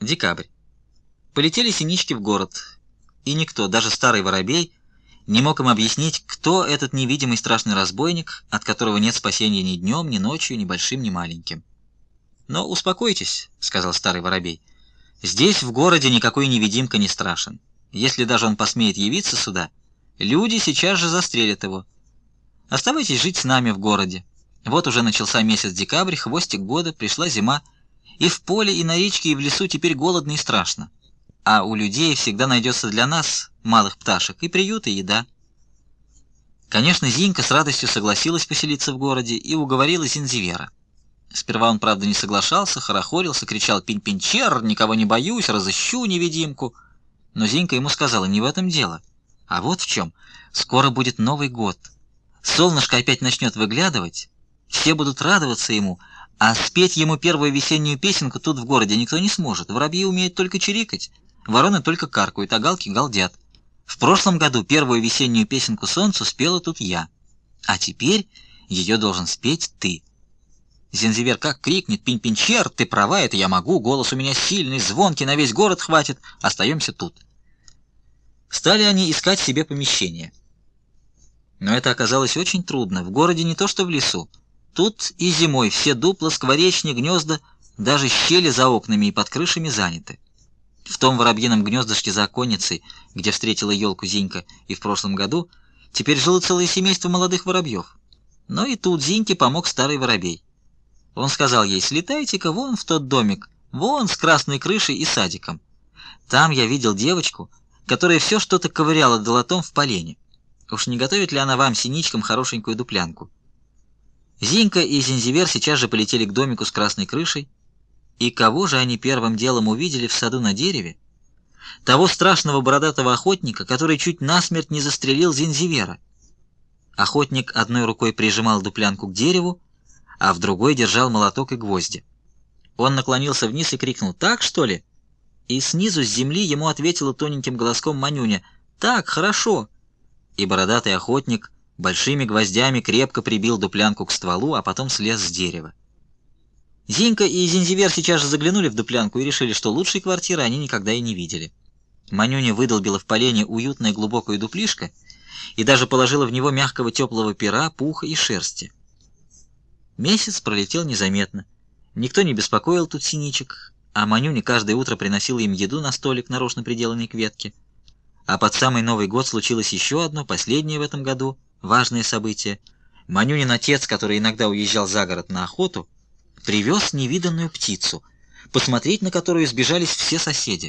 Декабрь. Полетели синички в город, и никто, даже старый воробей, не мог им объяснить, кто этот невидимый страшный разбойник, от которого нет спасения ни днем, ни ночью, ни большим, ни маленьким. «Но успокойтесь», — сказал старый воробей, — «здесь, в городе, никакой невидимка не страшен. Если даже он посмеет явиться сюда, люди сейчас же застрелят его. Оставайтесь жить с нами в городе. Вот уже начался месяц декабрь, хвостик года, пришла зима, и в поле, и на речке, и в лесу теперь голодно и страшно. А у людей всегда найдется для нас, малых пташек, и приют, и еда». Конечно, Зинька с радостью согласилась поселиться в городе и уговорила Зинзивера. Сперва он, правда, не соглашался, хорохорился, кричал «Пинь-пинчер! Никого не боюсь, разыщу невидимку!» Но Зинька ему сказала: «Не в этом дело, а вот в чем. Скоро будет Новый год. Солнышко опять начнет выглядывать, все будут радоваться ему, а спеть ему первую весеннюю песенку тут в городе никто не сможет. Воробьи умеют только чирикать, вороны только каркают, а галки галдят. В прошлом году первую весеннюю песенку солнцу спела тут я, а теперь ее должен спеть ты». Зинзивер как крикнет: «Пинь-пинчер, ты права, это я могу, голос у меня сильный, звонкий, на весь город хватит, остаемся тут». Стали они искать себе помещение. Но это оказалось очень трудно, в городе не то что в лесу. Тут и зимой все дупла, скворечни, гнезда, даже щели за окнами и под крышами заняты. В том воробьином гнездышке за оконницей, где встретила елку Зинька и в прошлом году, теперь жило целое семейство молодых воробьев. Но и тут Зиньке помог старый воробей. Он сказал ей: «Слетайте-ка вон в тот домик, вон с красной крышей и садиком. Там я видел девочку, которая все что-то ковыряла долотом в полене. Уж не готовит ли она вам, синичкам, хорошенькую дуплянку?» Зинька и Зинзивер сейчас же полетели к домику с красной крышей, и кого же они первым делом увидели в саду на дереве? Того страшного бородатого охотника, который чуть насмерть не застрелил Зинзивера. Охотник одной рукой прижимал дуплянку к дереву, а в другой держал молоток и гвозди. Он наклонился вниз и крикнул: «Так, что ли?» И снизу с земли ему ответила тоненьким голоском Манюня: «Так, хорошо». И бородатый охотник большими гвоздями крепко прибил дуплянку к стволу, а потом слез с дерева. Зинька и Зинзивер сейчас же заглянули в дуплянку и решили, что лучшей квартиры они никогда и не видели. Манюня выдолбила в полене уютное глубокое дуплишко и даже положила в него мягкого теплого пера, пуха и шерсти. Месяц пролетел незаметно. Никто не беспокоил тут синичек, а Манюня каждое утро приносила им еду на столик, нарочно приделанный к ветке. А под самый Новый год случилось еще одно, последнее в этом году, важное событие. Манюнин отец, который иногда уезжал за город на охоту, привез невиданную птицу, посмотреть на которую сбежались все соседи.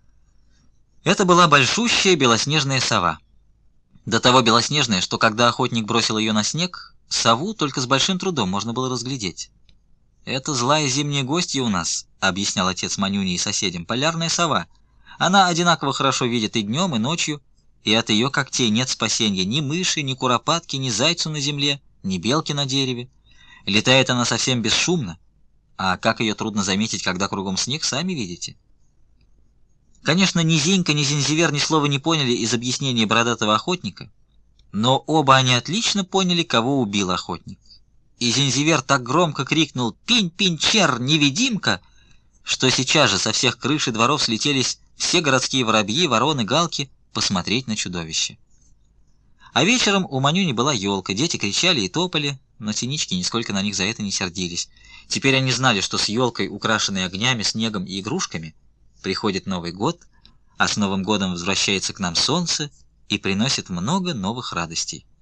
Это была большущая белоснежная сова. До того белоснежная, что когда охотник бросил ее на снег, сову только с большим трудом можно было разглядеть. «Это злая зимняя гостья у нас», — объяснял отец Манюни и соседям, — «полярная сова. Она одинаково хорошо видит и днем, и ночью, и от ее когтей нет спасения ни мыши, ни куропатки, ни зайцу на земле, ни белки на дереве. Летает она совсем бесшумно, а как ее трудно заметить, когда кругом снег, сами видите». Конечно, ни Зинька, ни Зинзивер ни слова не поняли из объяснения бородатого охотника, но оба они отлично поняли, кого убил охотник. И Зинзивер так громко крикнул «Пинь-пинчер, невидимка!», что сейчас же со всех крыш и дворов слетелись все городские воробьи, вороны, галки посмотреть на чудовище. А вечером у Манюни была елка, дети кричали и топали, но синички нисколько на них за это не сердились. Теперь они знали, что с елкой, украшенной огнями, снегом и игрушками, приходит Новый год, а с Новым годом возвращается к нам солнце и приносит много новых радостей.